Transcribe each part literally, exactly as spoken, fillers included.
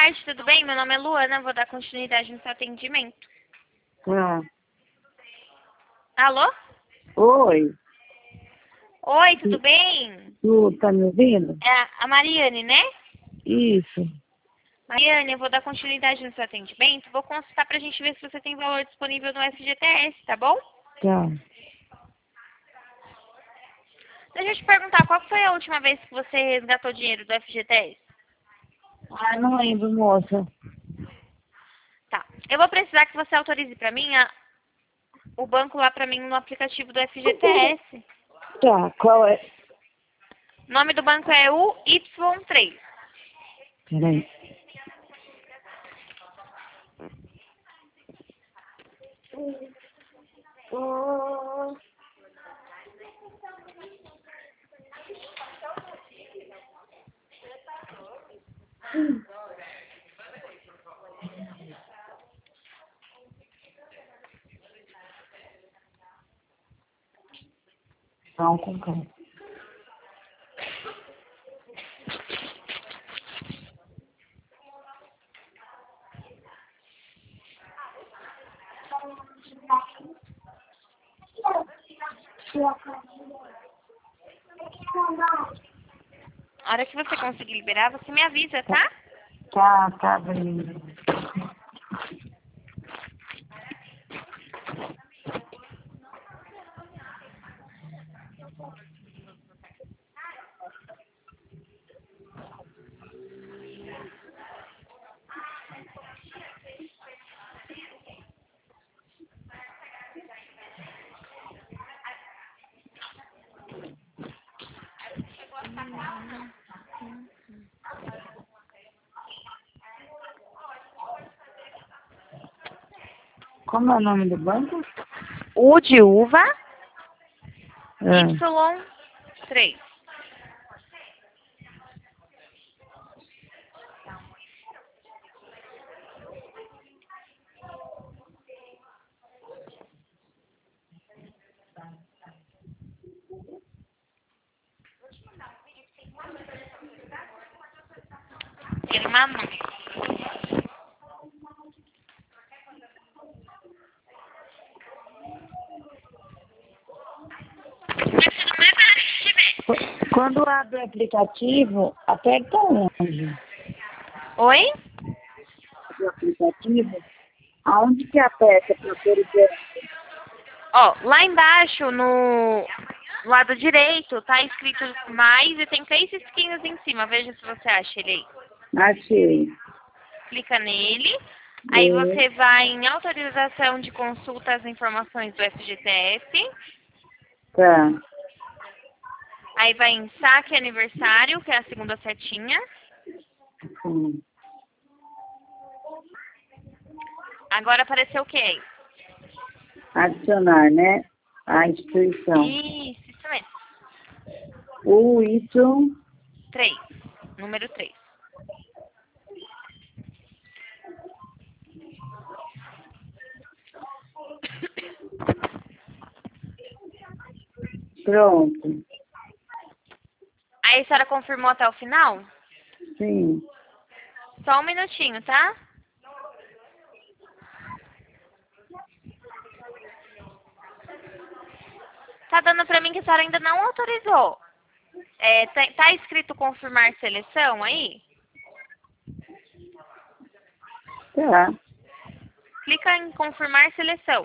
tarde, tudo bem? Meu nome é Luana, vou dar continuidade no seu atendimento. Ah. Alô? Oi, Oi, tudo bem? tu tá me ouvindo? É a Mariane, né? Isso. Mariane, eu vou dar continuidade no seu atendimento. Vou consultar pra gente ver se você tem valor disponível no F G T S, tá bom? Tá. Deixa eu te perguntar, qual foi a última vez que você resgatou dinheiro do F G T S? Ah, não lembro, moça. Tá. Eu vou precisar que você autorize pra mim a- o banco lá pra mim no aplicativo do F G T S. Tá, qual é? O nome do banco é U Y três. Peraí. Não, com calma. A hora que você conseguir liberar, você me avisa, tá? Tá, tá, beleza. Como é o nome do banco? U de uva, Ah, Y três. Irmão. qu- quando abre o aplicativo, aperta onde? Oi? O aplicativo? Aonde que aperta para poder ver? Ó, lá embaixo, no lado direito, tá escrito mais e tem três risquinhos em cima. Veja se você acha ele aí. Achei. Clica nele. Aí É, você vai em autorização de consulta às informações do F G T S. tá. Aí vai em saque aniversário, que é a segunda setinha. Hum. Agora apareceu o que aí? Adicionar, né? A instituição. Isso, isso mesmo. O Y. Três. Número três. Pronto. Aí a senhora confirmou até o final? Sim. Só um minutinho, tá? Tá dando pra mim que a senhora ainda não autorizou. É, tá, tá escrito confirmar seleção aí? Tá. Clica em confirmar seleção.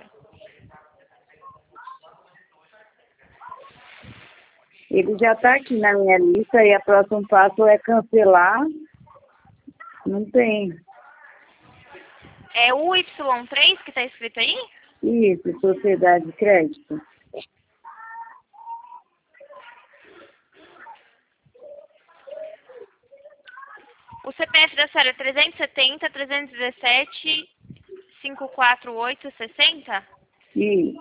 Ele já está aqui na minha lista e o próximo passo é cancelar. Não tem. É o Y três que tá escrito aí? Isso, sociedade de crédito. O C P F da senhora é trezentos e setenta, trezentos e dezessete, quinhentos e quarenta e oito, sessenta? Isso.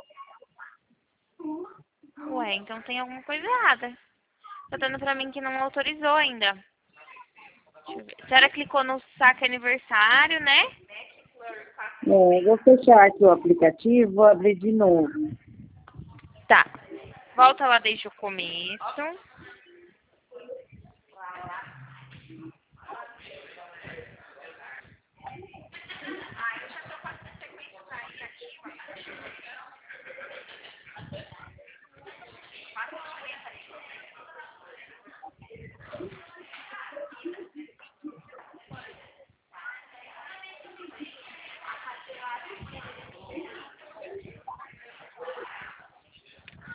Ué, então tem alguma coisa errada. Tá dando pra mim que não autorizou ainda. Deixa eu ver. A senhora clicou no saque aniversário, né? É, vou fechar aqui o aplicativo, vou abrir de novo. Tá. Volta lá desde o começo.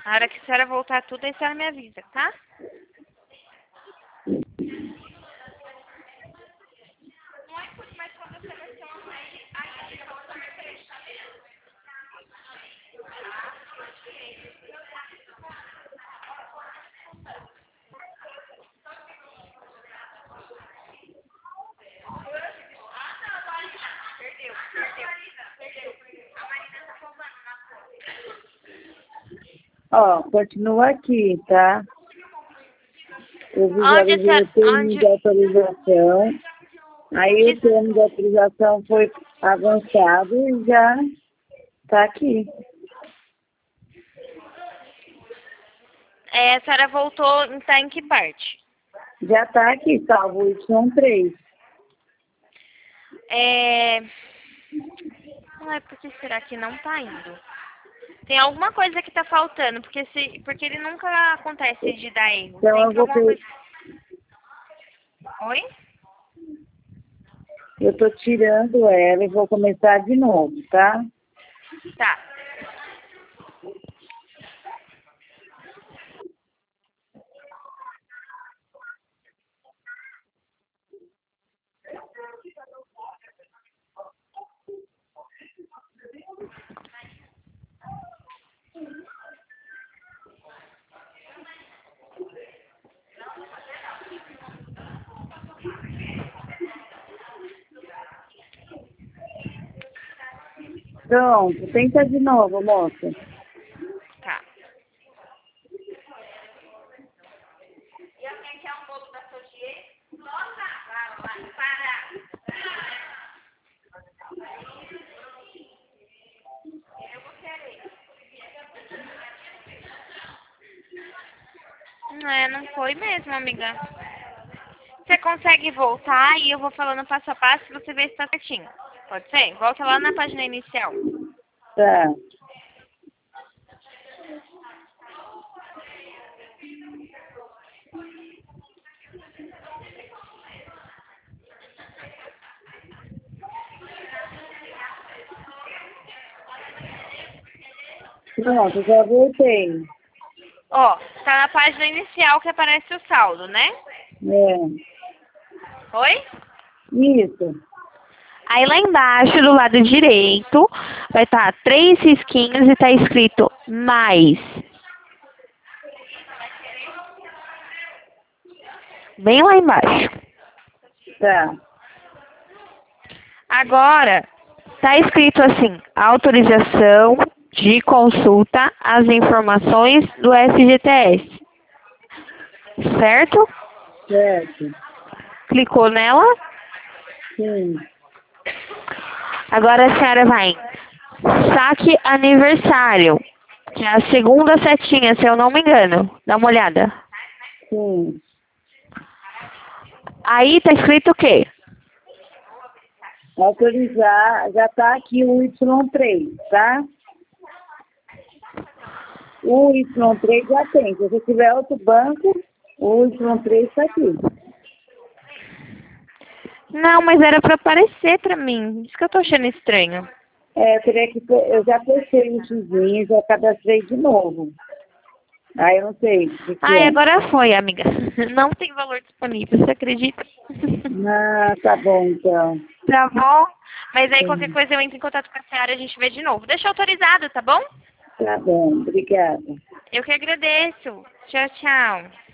Na hora que a senhora voltar tudo, aí a senhora me avisa, tá? Ó, continua aqui, tá? Eu Onde a visualizei senhora... o termo Onde... de autorização. Aí o Diz- termo de autorização foi avançado e já tá aqui. É, a senhora voltou em tá em que parte? Já tá aqui, salvo o Y três. É... Ai, por que será que não tá indo? Tem alguma coisa que tá faltando, porque, se... porque ele nunca acontece de dar erro. Então eu Sempre vou alguma per... coisa... Oi? eu tô tirando ela e vou começar de novo, tá? Tá. Pronto, tenta de novo, moça. Tá. É, não foi mesmo, amiga. Você consegue voltar e eu vou falando passo a passo e você vê se tá certinho. Pode ser? Volta lá na página inicial. Tá. Pronto, já voltei. Ó, tá na página inicial que aparece o saldo, né? É. Oi? Isso. Aí lá embaixo, do lado direito, vai estar três risquinhos e tá escrito mais. Bem lá embaixo. Tá. Agora, tá escrito assim, autorização de consulta às informações do F G T S. Certo? Certo. Clicou nela. Sim. Agora a senhora vai em saque aniversário, que é a segunda setinha, se eu não me engano. Dá uma olhada. Sim. Aí tá escrito o quê? Autorizar, já tá aqui o Y três, tá? O Y três já tem. Se você tiver outro banco, o Y três está aqui. Não, mas era pra aparecer pra mim. Isso que eu tô achando estranho. É, eu teria que. Eu já fechei o Xzinho, já cadastrei de novo. Aí eu não sei o que, que Ai, é. agora foi, amiga. Não tem valor disponível, você acredita? Ah, tá bom então. Tá bom? Mas aí qualquer Sim. coisa eu entro em contato com a senhora e a gente vê de novo. Deixa autorizado, tá bom? Tá bom, obrigada. Eu que agradeço. Tchau, tchau.